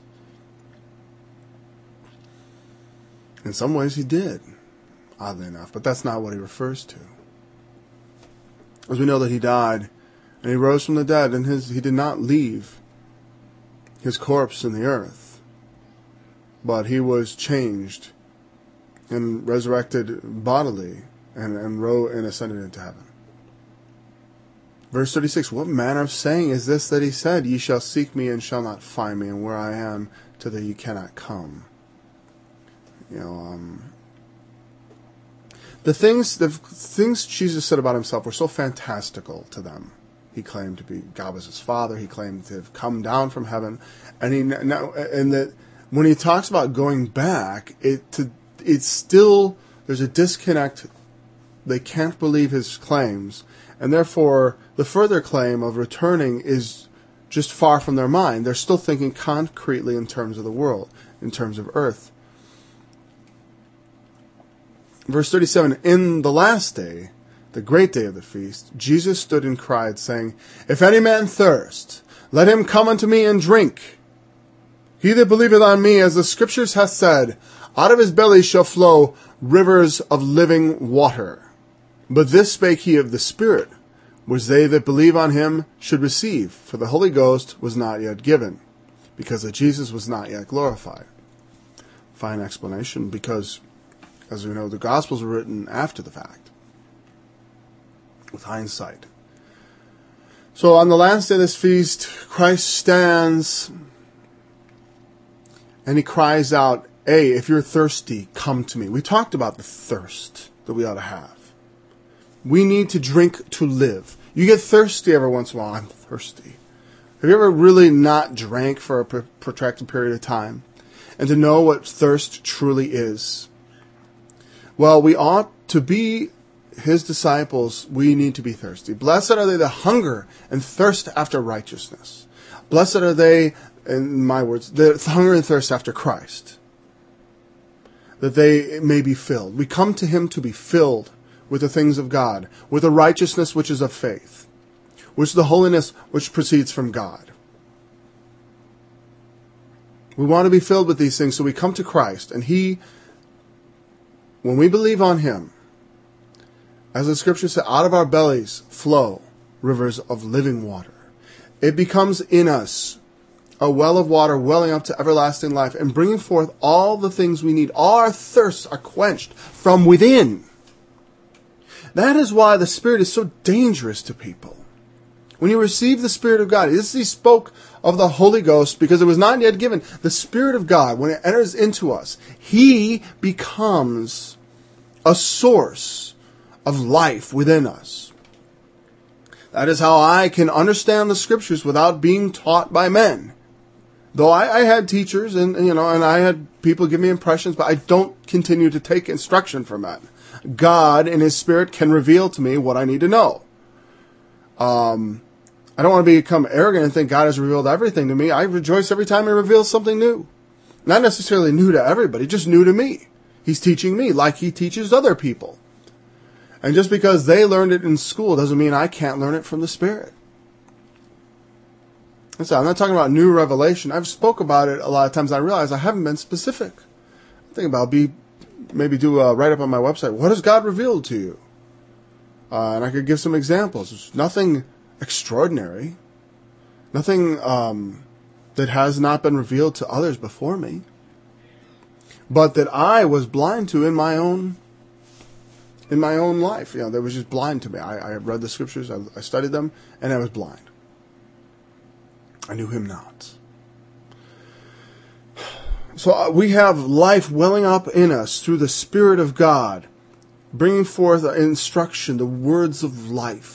In some ways he did, oddly enough, but that's not what he refers to. As we know that he died, and he rose from the dead, and he did not leave his corpse in the earth, but he was changed and resurrected bodily and rose and ascended into heaven. Verse 36, what manner of saying is this that he said, ye shall seek me and shall not find me, and where I am, thither ye cannot come? The things Jesus said about himself were so fantastical to them. He claimed to be God was his Father. He claimed to have come down from heaven, and that when he talks about going back, it's still there's a disconnect. They can't believe his claims, and therefore the further claim of returning is just far from their mind. They're still thinking concretely in terms of the world, in terms of earth. Verse 37, in the last day, the great day of the feast, Jesus stood and cried, saying, if any man thirst, let him come unto me and drink. He that believeth on me, as the Scriptures hath said, out of his belly shall flow rivers of living water. But this spake he of the Spirit, which they that believe on him should receive, for the Holy Ghost was not yet given, because that Jesus was not yet glorified. Fine explanation, because, as we know, the Gospels were written after the fact, with hindsight. So on the last day of this feast, Christ stands and he cries out, hey, if you're thirsty, come to me. We talked about the thirst that we ought to have. We need to drink to live. You get thirsty every once in a while. I'm thirsty. Have you ever really not drank for a protracted period of time? And to know what thirst truly is? Well, we ought to be his disciples. We need to be thirsty. Blessed are they that hunger and thirst after righteousness. Blessed are they, in my words, that hunger and thirst after Christ, that they may be filled. We come to him to be filled with the things of God, with the righteousness which is of faith, which is the holiness which proceeds from God. We want to be filled with these things, so we come to Christ, and he, when we believe on him, as the Scripture says, out of our bellies flow rivers of living water. It becomes in us a well of water welling up to everlasting life and bringing forth all the things we need. All our thirsts are quenched from within. That is why the Spirit is so dangerous to people. When you receive the Spirit of God, he spoke of the Holy Ghost because it was not yet given. The Spirit of God, when it enters into us, he becomes a source of life within us. That is how I can understand the Scriptures without being taught by men. Though I had teachers and I had people give me impressions, but I don't continue to take instruction from men. God in his Spirit can reveal to me what I need to know. I don't want to become arrogant and think God has revealed everything to me. I rejoice every time he reveals something new. Not necessarily new to everybody, just new to me. He's teaching me like he teaches other people. And just because they learned it in school doesn't mean I can't learn it from the Spirit. And so I'm not talking about new revelation. I've spoke about it a lot of times. I realize I haven't been specific. I think about maybe do a write-up on my website. What has God revealed to you? And I could give some examples. There's nothing extraordinary. Nothing that has not been revealed to others before me. But that I was blind to in my own life. That was just blind to me. I read the Scriptures, I studied them, and I was blind. I knew him not. So we have life welling up in us through the Spirit of God, bringing forth instruction, the words of life.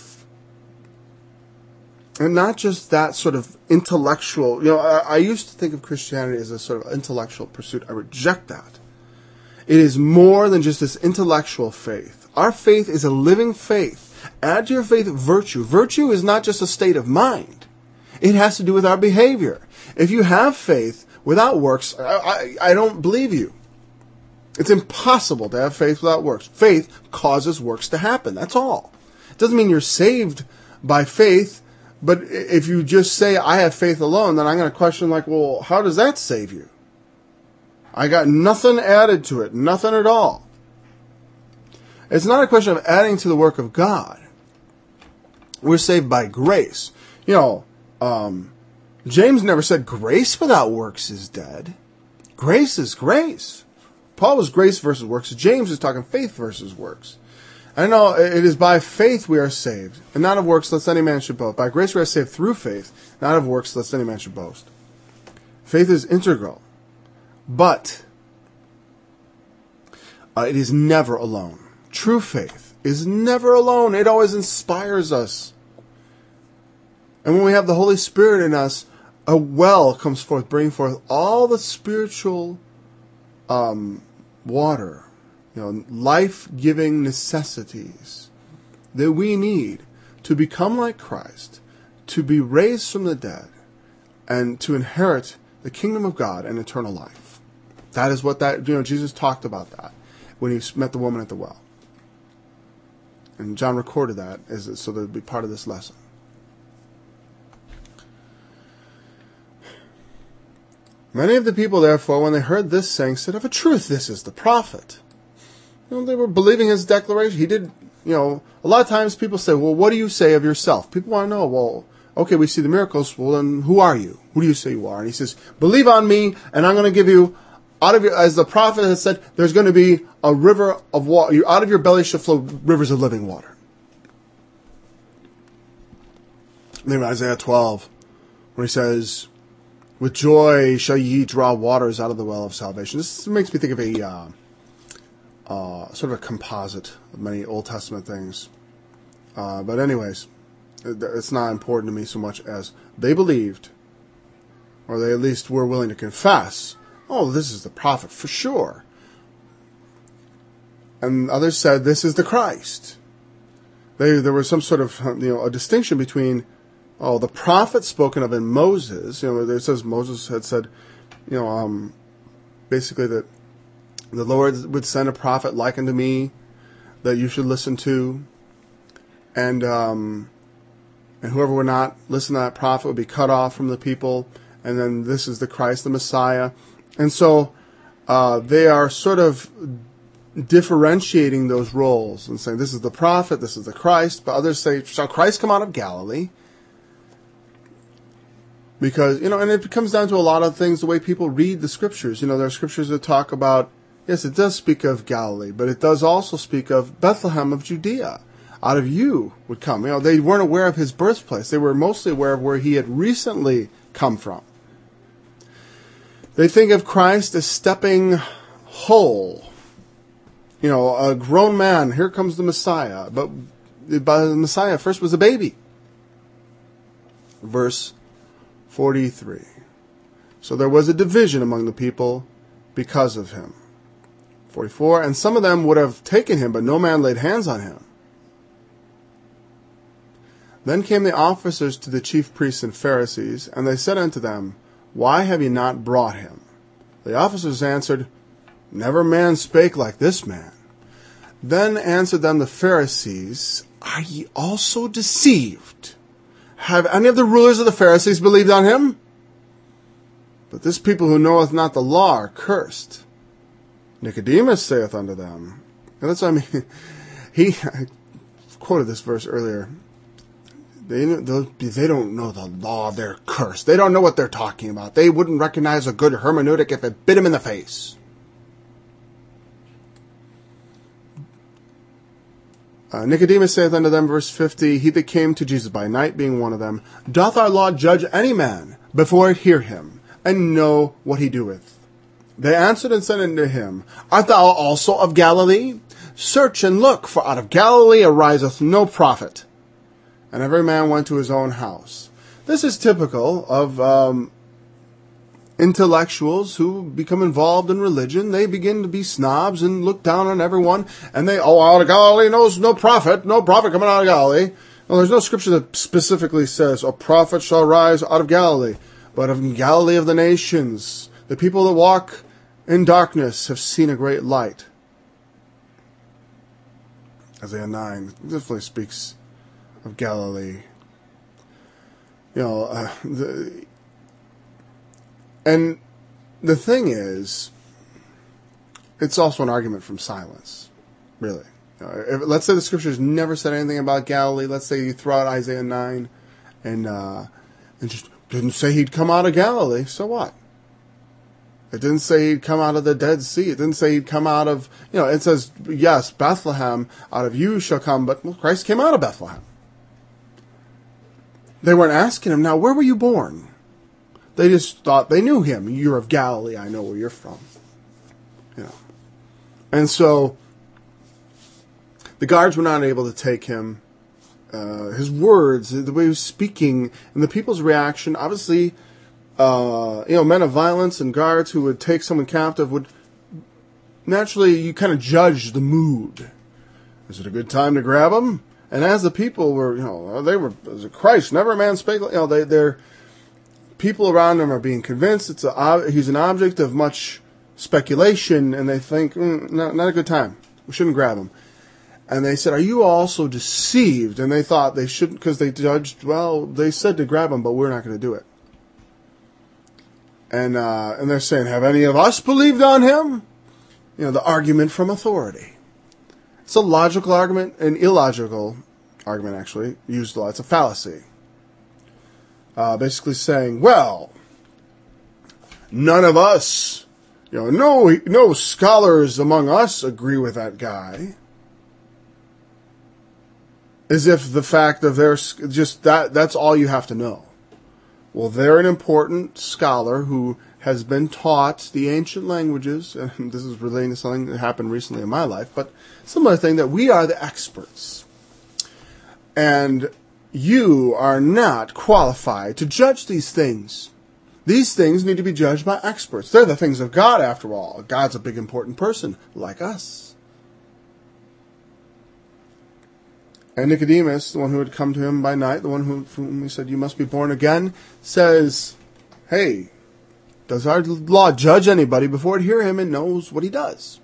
And not just that sort of intellectual, I used to think of Christianity as a sort of intellectual pursuit. I reject that. It is more than just this intellectual faith. Our faith is a living faith. Add to your faith virtue. Virtue is not just a state of mind. It has to do with our behavior. If you have faith without works, I don't believe you. It's impossible to have faith without works. Faith causes works to happen. That's all. It doesn't mean you're saved by faith. But if you just say, I have faith alone, then I'm going to question well, how does that save you? I got nothing added to it. Nothing at all. It's not a question of adding to the work of God. We're saved by grace. James never said grace without works is dead. Grace is grace. Paul was grace versus works. James is talking faith versus works. I know it is by faith we are saved, and not of works lest any man should boast. By grace we are saved through faith, not of works lest any man should boast. Faith is integral, but it is never alone. True faith is never alone. It always inspires us. And when we have the Holy Spirit in us, a well comes forth, bringing forth all the spiritual water, life-giving necessities that we need to become like Christ, to be raised from the dead, and to inherit the kingdom of God and eternal life. That is what Jesus talked about that when he met the woman at the well. And John recorded that so that it would be part of this lesson. Many of the people, therefore, when they heard this saying, said, of a truth, this is the prophet. They were believing his declaration. He did, a lot of times people say, well, what do you say of yourself? People want to know, well, okay, we see the miracles. Well, then who are you? Who do you say you are? And he says, believe on me, and I'm going to give you, as the prophet has said, there's going to be a river of water. Out of your belly shall flow rivers of living water. And then Isaiah 12, where he says, with joy shall ye draw waters out of the well of salvation. This makes me think of a sort of a composite of many Old Testament things. But anyways, it's not important to me so much as they believed, or they at least were willing to confess, oh, this is the prophet for sure. And others said, this is the Christ. There was some sort of a distinction between the prophet spoken of in Moses. It says Moses had said, basically that the Lord would send a prophet like unto me that you should listen to, and whoever would not listen to that prophet would be cut off from the people. And then this is the Christ, the Messiah. And so they are sort of differentiating those roles and saying this is the prophet, this is the Christ. But others say, shall Christ come out of Galilee? Because, and it comes down to a lot of things, the way people read the Scriptures. There are Scriptures that talk about, yes, it does speak of Galilee, but it does also speak of Bethlehem of Judea. out of you would come. They weren't aware of his birthplace. They were mostly aware of where he had recently come from. They think of Christ as stepping whole. A grown man, here comes the Messiah. But the Messiah first was a baby. Verse 43. So there was a division among the people because of him. 44. And some of them would have taken him, but no man laid hands on him. Then came the officers to the chief priests and Pharisees, and they said unto them, Why have ye not brought him? The officers answered, Never man spake like this man. Then answered them the Pharisees, Are ye also deceived? Have any of the rulers of the Pharisees believed on him? But this people who knoweth not the law are cursed. Nicodemus saith unto them, and that's what I quoted this verse earlier. They don't know the law, they're cursed. They don't know what they're talking about. They wouldn't recognize a good hermeneutic if it bit them in the face. Nicodemus saith unto them, verse 50, He that came to Jesus by night, being one of them, Doth our law judge any man before it hear him, and know what he doeth? They answered and said unto him, Art thou also of Galilee? Search and look, for out of Galilee ariseth no prophet. And every man went to his own house. This is typical of intellectuals who become involved in religion. They begin to be snobs and look down on everyone. And out of Galilee knows no prophet coming out of Galilee. Well, there's no scripture that specifically says, A prophet shall rise out of Galilee. But of Galilee of the nations, the people that walk in darkness have seen a great light. Isaiah 9 definitely speaks of Galilee. And the thing is, it's also an argument from silence, really. Let's say the scriptures never said anything about Galilee. Let's say you throw out Isaiah 9 and just didn't say he'd come out of Galilee. So what? It didn't say he'd come out of the Dead Sea. It didn't say he'd come out of, it says, yes, Bethlehem, out of you shall come, but Christ came out of Bethlehem. They weren't asking him, now, where were you born? They just thought they knew him. You're of Galilee. I know where you're from. And so the guards were not able to take him. His words, the way he was speaking, and the people's reaction, obviously, men of violence and guards who would take someone captive would naturally, you kind of judge the mood. Is it a good time to grab him? And as the people were, as a Christ, never a man spake, they're people around him are being convinced he's an object of much speculation, and they think, not a good time. We shouldn't grab him. And they said, Are you also deceived? And they thought they shouldn't, because they judged, they said to grab him, but we're not going to do it. And they're saying, Have any of us believed on him? The argument from authority. It's a logical argument, an illogical argument, actually, used a lot. It's a fallacy. Basically saying, none of us, no scholars among us agree with that guy. As if the fact of that's all you have to know. Well, they're an important scholar who has been taught the ancient languages, and this is relating to something that happened recently in my life, but similar thing, that we are the experts. And you are not qualified to judge these things. These things need to be judged by experts. They're the things of God, after all. God's a big, important person, like us. And Nicodemus, the one who had come to him by night, the one whom he said, You must be born again, says, Hey, does our law judge anybody before it hear him and knows what he does?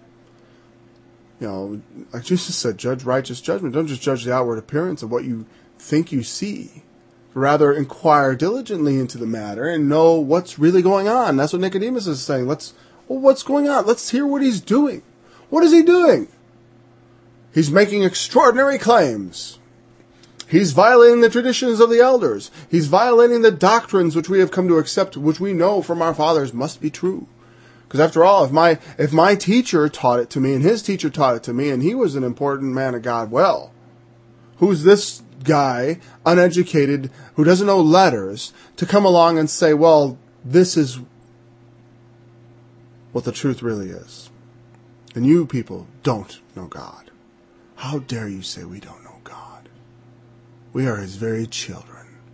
Like Jesus said, judge righteous judgment. Don't just judge the outward appearance of what you think you see. Rather, inquire diligently into the matter and know what's really going on. That's what Nicodemus is saying. What's going on? Let's hear what he's doing. What is he doing? He's making extraordinary claims. He's violating the traditions of the elders. He's violating the doctrines which we have come to accept, which we know from our fathers must be true. Because after all, if my teacher taught it to me, and his teacher taught it to me, and he was an important man of God, who's this guy, uneducated, who doesn't know letters, to come along and say, well, this is what the truth really is. And you people don't know God. How dare you say we don't know God? We are His very children.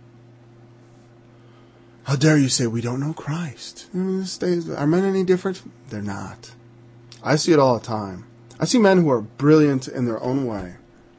How dare you say we don't know Christ? Are men any different? They're not. I see it all the time. I see men who are brilliant in their own way.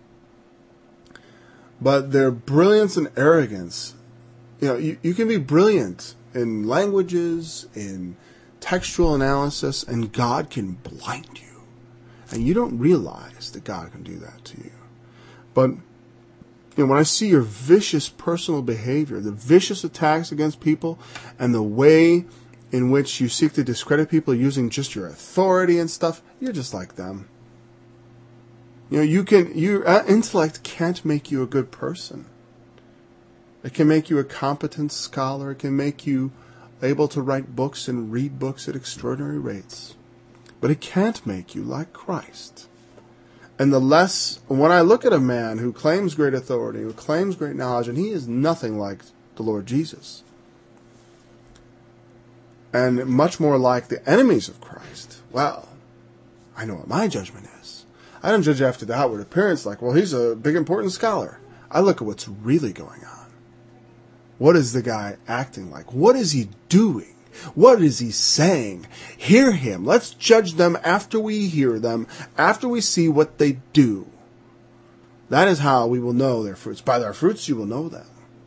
But their brilliance and arrogance, you can be brilliant in languages, in textual analysis, and God can blind you. And you don't realize that God can do that to you. But when I see your vicious personal behavior, the vicious attacks against people, and the way in which you seek to discredit people using just your authority and stuff, you're just like them. Your intellect can't make you a good person. It can make you a competent scholar. It can make you able to write books and read books at extraordinary rates. But it can't make you like Christ. And when I look at a man who claims great authority, who claims great knowledge, and he is nothing like the Lord Jesus, and much more like the enemies of Christ, well, I know what my judgment is. I don't judge after the outward appearance like, well, he's a big important scholar. I look at what's really going on. What is the guy acting like? What is he doing? What is he saying? Hear him. Let's judge them after we hear them, after we see what they do. That is how we will know their fruits. By their fruits you will know them.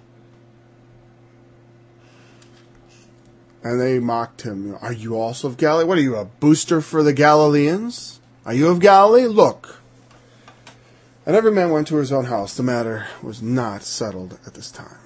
And they mocked him. Are you also of Galilee? What are you, a booster for the Galileans? Are you of Galilee? Look. And every man went to his own house. The matter was not settled at this time.